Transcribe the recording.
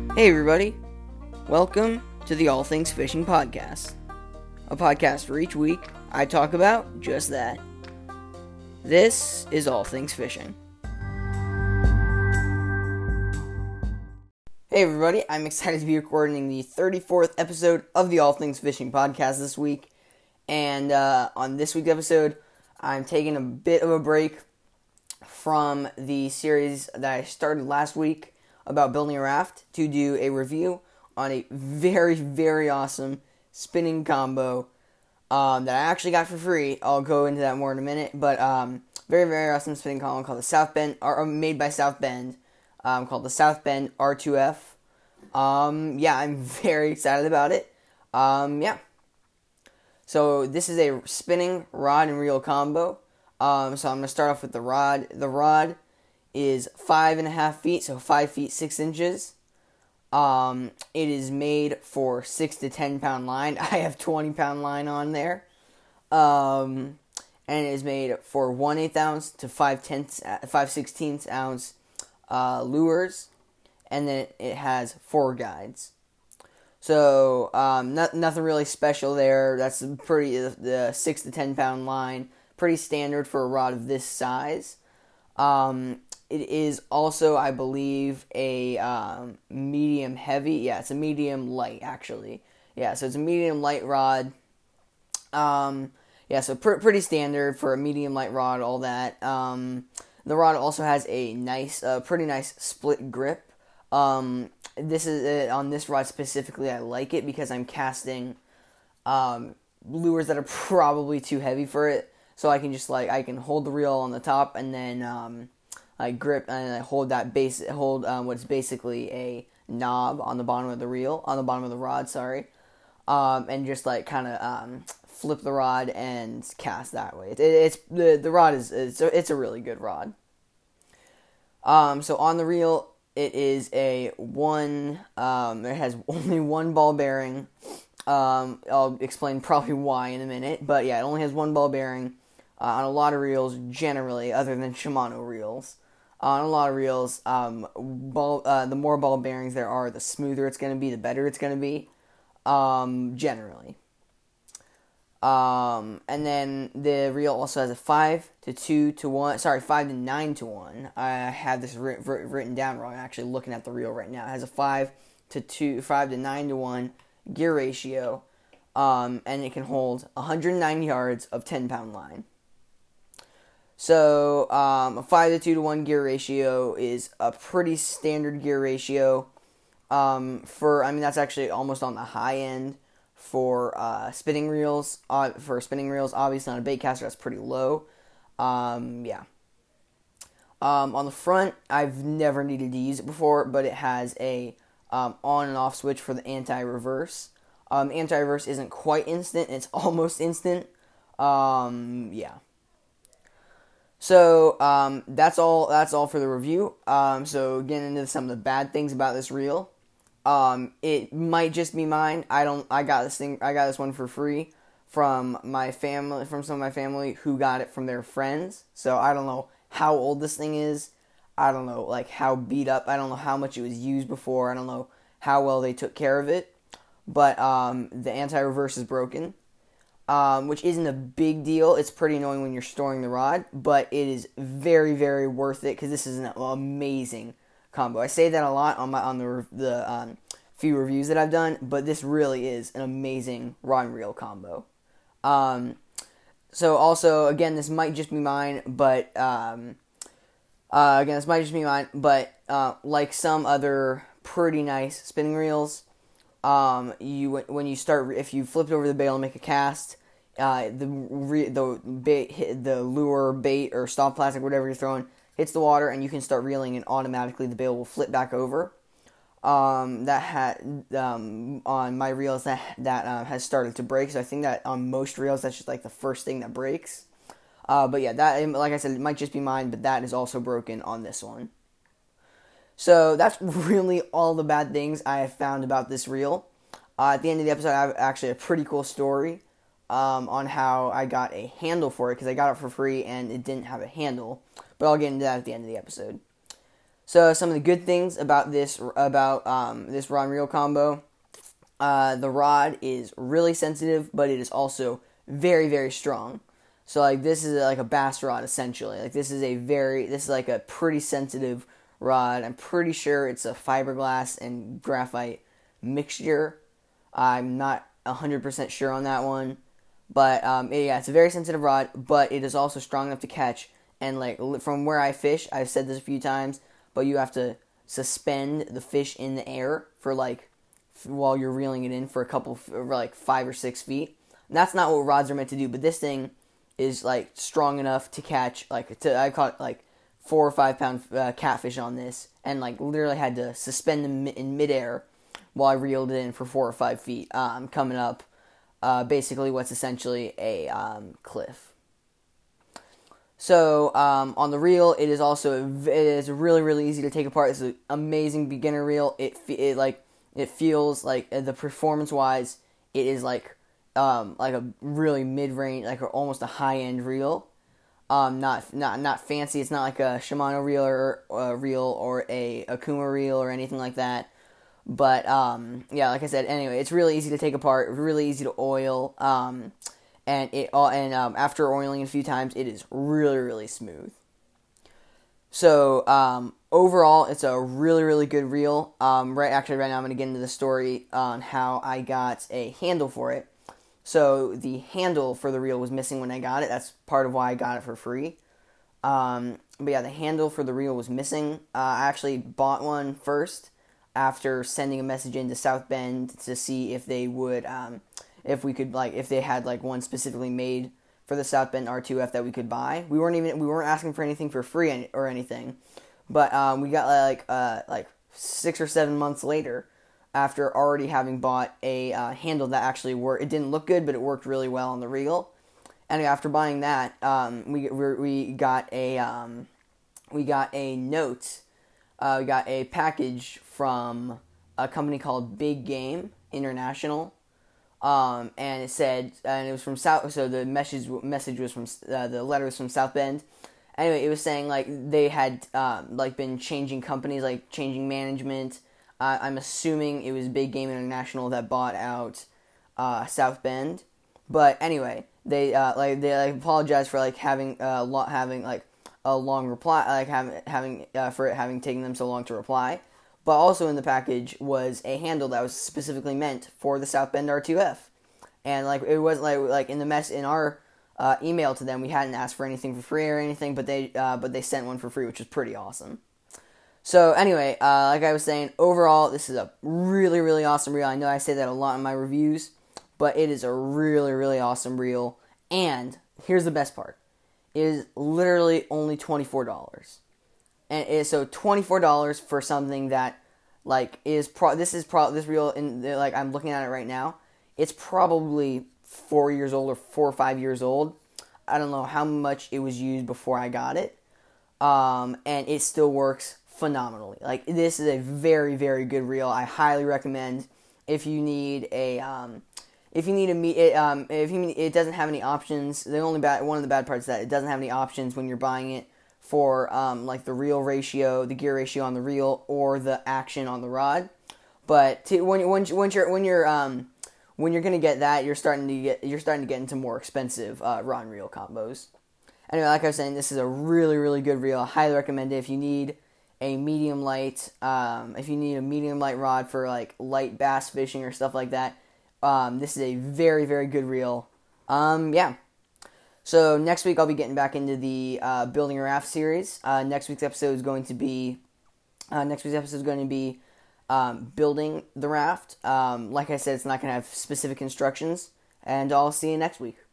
Hey everybody, welcome to the All Things Fishing Podcast, a podcast where each week I talk about just that. This is All Things Fishing. Hey everybody, I'm excited to be recording the 34th episode of the All Things Fishing Podcast this week, and on this week's episode, I'm taking a bit of a break from the series that I started last week about building a raft to do a review on a very, very awesome spinning combo that I actually got for free. I'll go into that more in a minute, but very, very awesome spinning combo called the South Bend, made by South Bend, called the South Bend R2F. I'm very excited about it. So this is a spinning rod and reel combo. So I'm going to start off with the rod. The rod is 5.5 feet, so 5 feet 6 inches. It is made for 6 to 10 pound line. I have 20 pound line on there. And it is made for 1/8 ounce to 5/16 ounce lures. And then it has 4 guides. So, nothing really special there. That's the 6 to 10 pound line. Pretty standard for a rod of this size. It is also, I believe, a medium heavy. Yeah, it's a medium light, actually. Yeah, so it's a medium light rod. So pretty standard for a medium light rod, all that. The rod also has a pretty nice split grip. This is on this rod specifically. I like it because I'm casting lures that are probably too heavy for it. So I can I can hold the reel on the top and then I grip and I hold what's basically a knob on the bottom of the rod, and just kind of flip the rod and cast that way. The rod is a really good rod. So on the reel, it is it has only one ball bearing. I'll explain probably why in a minute, but yeah, it only has one ball bearing. On a lot of reels, generally, other than Shimano reels, on a lot of reels, the more ball bearings there are, the smoother it's going to be, the better it's going to be, generally. And then the reel also has a 5 to 9 to 1. I have this written down wrong. I'm actually looking at the reel right now. It has a 5 to 9 to 1 gear ratio, and it can hold 109 yards of 10 pound line. So, a 5 to 2 to 1 gear ratio is a pretty standard gear ratio. That's actually almost on the high end for spinning reels. Obviously on a bait caster, that's pretty low. On the front, I've never needed to use it before, but it has a on and off switch for the anti-reverse. Anti-reverse isn't quite instant; it's almost instant. So, that's all for the review. So getting into some of the bad things about this reel. It might just be mine. I got this one for free from some of my family who got it from their friends. So I don't know how old this thing is. I don't know, how beat up. I don't know how much it was used before. I don't know how well they took care of it. But, the anti-reverse is broken. Which isn't a big deal. It's pretty annoying when you're storing the rod, but it is very, very worth it because this is an amazing combo. I say that a lot on the few reviews that I've done, but this really is an amazing rod and reel combo. So also, again, this might just be mine, but like some other pretty nice spinning reels, if you flipped over the bail and make a cast, the lure, bait, or stop plastic, whatever you're throwing, hits the water, and you can start reeling, and automatically the bail will flip back over. On my reels that has started to break, so I think that on most reels that's just the first thing that breaks. But yeah, that, like I said, it might just be mine, but that is also broken on this one. So that's really all the bad things I have found about this reel. At the end of the episode, I have actually a pretty cool story on how I got a handle for it, because I got it for free and it didn't have a handle. But I'll get into that at the end of the episode. So some of the good things about this this rod and reel combo, the rod is really sensitive, but it is also very, very strong. So like this is like a bass rod essentially. Like this is like a pretty sensitive rod. I'm pretty sure it's a fiberglass and graphite mixture. I'm not 100% sure on that one, but yeah, it's a very sensitive rod, but it is also strong enough to catch. And like from where I fish, I've said this a few times, but you have to suspend the fish in the air for like while you're reeling it in for like 5 or 6 feet. And that's not what rods are meant to do, but this thing is like strong enough to catch I caught like 4 or 5 pound catfish on this, and like literally had to suspend them in midair while I reeled it in for 4 or 5 feet, coming up basically what's essentially a cliff. So on the reel, it is really, really easy to take apart. It's an amazing beginner reel. It feels like the performance wise, it is like a really mid range, like almost a high end reel. Not fancy. It's not like a Shimano reel or a Akuma reel or anything like that. But yeah, like I said, anyway, it's really easy to take apart. Really easy to oil. And after oiling it a few times, it is really, really smooth. So overall, it's a really, really good reel. Right now I'm going to get into the story on how I got a handle for it. So the handle for the reel was missing when I got it. That's part of why I got it for free. But yeah, the handle for the reel was missing. I actually bought one first after sending a message into South Bend to see if they would, if they had like one specifically made for the South Bend R2F that we could buy. We weren't asking for anything for free or anything, but we got like 6 or 7 months later, after already having bought a handle that actually worked. It didn't look good, but it worked really well on the reel. And after buying that, we got a note. We got a package from a company called Big Game International, and it said, and it was from South. So the message was from the letter was from South Bend. Anyway, it was saying like they had been changing companies, like changing management. I'm assuming it was Big Game International that bought out South Bend, but anyway, they apologized for having a long reply, having taken them so long to reply. But also in the package was a handle that was specifically meant for the South Bend R2F, and it was in our email to them, we hadn't asked for anything for free or anything, but they sent one for free, which was pretty awesome. So anyway, like I was saying, overall, this is a really, really awesome reel. I know I say that a lot in my reviews, but it is a really, really awesome reel. And here's the best part. It is literally only $24. And so $24 for something that, this reel, I'm looking at it right now, it's probably 4 years old or 4 or 5 years old. I don't know how much it was used before I got it. And it still works phenomenally. This is a very, very good reel. I highly recommend if you need it doesn't have any options. One of the bad parts is that it doesn't have any options when you're buying it for the reel ratio, the gear ratio on the reel, or the action on the rod. But when you're gonna get that, you're starting to get into more expensive rod and reel combos. Anyway, like I was saying, this is a really, really good reel. I highly recommend it if you need a medium light rod for light bass fishing or stuff like that. This is a very, very good reel. Yeah. So next week I'll be getting back into the building a raft series. Next week's episode is going to be building the raft. Like I said, it's not going to have specific instructions, and I'll see you next week.